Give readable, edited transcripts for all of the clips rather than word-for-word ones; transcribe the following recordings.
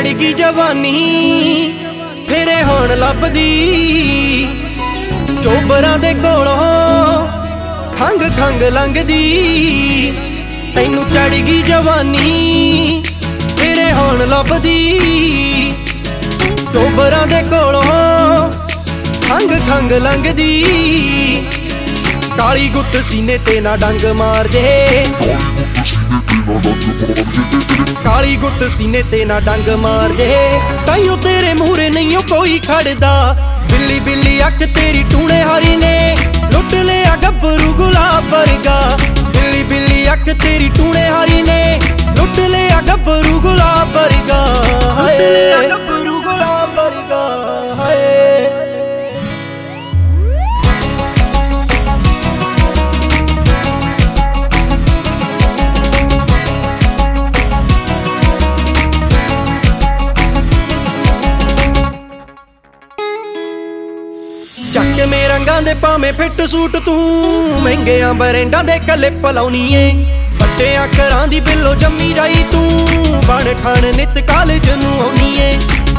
गई जवानी फेरे होण लभदी चोबरां दे कोलों खंग खंग लंघदी। तैनू चढ़ गई जवानी फेरे होण लभदी चोबरां दे कोलों खंग खंग लंघदी। काली गुत्त सीने ते ना डंग मार जे, काली गुत्त सीने ते ना डंग मार जे। ताइयों तेरे मूहरे नहीं कोई खड़दा, बिल्ली बिल्ली अख तेरी टूणे हारी ने लुट लिया गब्बरू गुलाब वर्गा। बिल्ली बिल्ली अख तेरी टूणे हारी ने लुट लिया गब्बरू गुलाब वर्गा। गब्बरू गुलाब वर्गा चक में रंगां दे भावें फिट सूट तू महंगियां बरेंडां दे कलिप लाउनी ए। बट्टियां घरां दी बिल्लो जम्मी जाई तू बण ठण नित कालेज नूं आउनी ए।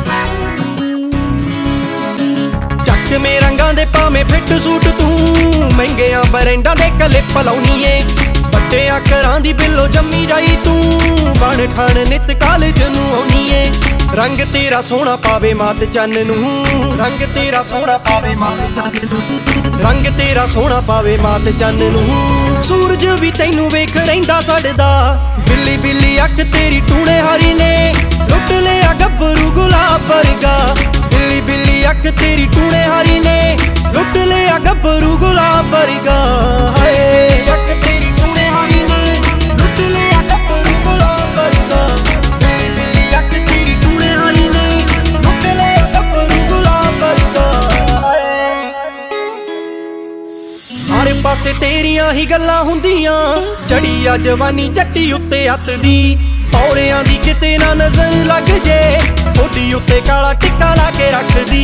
चक में रंगां दे भावें फिट सूट तू महंगियां बरेंडां दे कलिप लाउनी ए। बट्टियां घरां दी बिल्लो जम्मी जाई तू बण ठण नित कालेज नूं आउनी ए। रंग तेरा सोहना पावे मात चन्न नूं, रंग तेरा सोहना पावे मात चन्न नूं, रंग तेरा सोहना पावे मात चन्न नूं। सूरज भी तैनू वेख रहिंदा सड़दा, बिल्ली बिल्ली अख तेरी टूणे हारी ने लुट लिया गब्बरू गुलाब वर्गा। बिल्ली बिल्ली अख तेरी टूणे हारी ने लुट लिया गब्बरू गुलाब वर्गा। अख तेरी टूणे हारी ने लुट लिया गब्बरू गुलाब वर्गा। बिल्ली बिल्ली अख तेरी टूणे हारी ने लुट लिया गब्बरू गुलाब वर्गा। हर पासे तेरियां ही गल्लां हुंदियां, चढ़ी आ जवानी जट्टी उत्ते अत दी। औरियां दी किते ना नजर लग जे, ओडी उत्ते काला टिक्का ला के रखदी।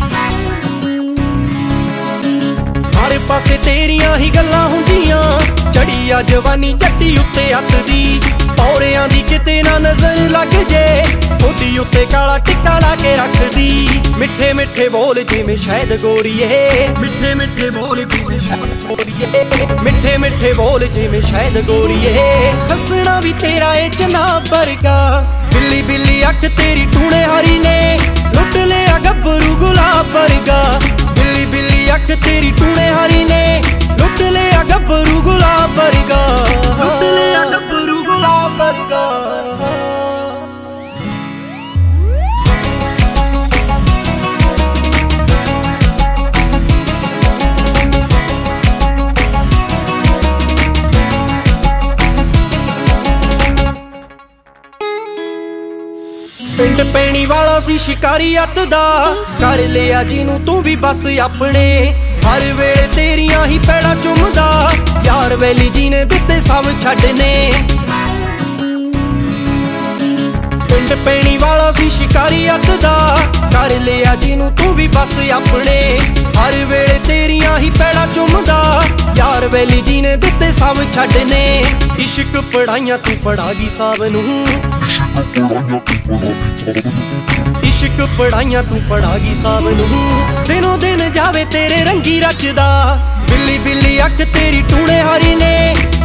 हर पासे तेरियां ही गल्लां हुंदियां, चढ़ी आ जवानी जट्टी उत्ते अत दी। औरियां दी किते ना नजर लग जे, ओडी उत्ते काला टिक्का ला के रखदी। मिठे मिठे बोल जिवें शहद गोरीए, मिठे मिठे बोल जिवें शहद गोरीए, मिठे मिठे बोल जिवें शहद गोरीए। हसना भी तेरा ए जनाब वर्गा। बिल्ली बिल्ली अख तेरी टूणे हारी ने लुट लिया गब्बरू गुलाब वर्गा। बिल्ली बिल्ली अख तेरी टूणे हारी ने लुट लिया गब्बरू गुलाब वर्गा। लुट लिया गब्बरू गुलाब वर्गा। पिंड पैणी वाला सी शिकारी अत दा, कर लिया जिनू तू भी बस अपने। हर वेले तेरियां ही पैड़ा चुमदा, यार वैली जी ने दिते सब छड्डने। पिंड पैणी वाला सी शिकारी अत दा, कर लिया जिनू तू भी बस अपने। हर वेले तेरियां ही पैड़ा चुमदा, यार वैली जी ने दिते सब छड्डने। इश्क पढ़ाइयां तू पढ़ा गई साब नूं, इश्क पढ़ाइयां तू पढ़ा गई साब नूं। दिनों दिन जावे तेरे रंगी रचदा, बिल्ली बिल्ली अख तेरी टूणे हारी ने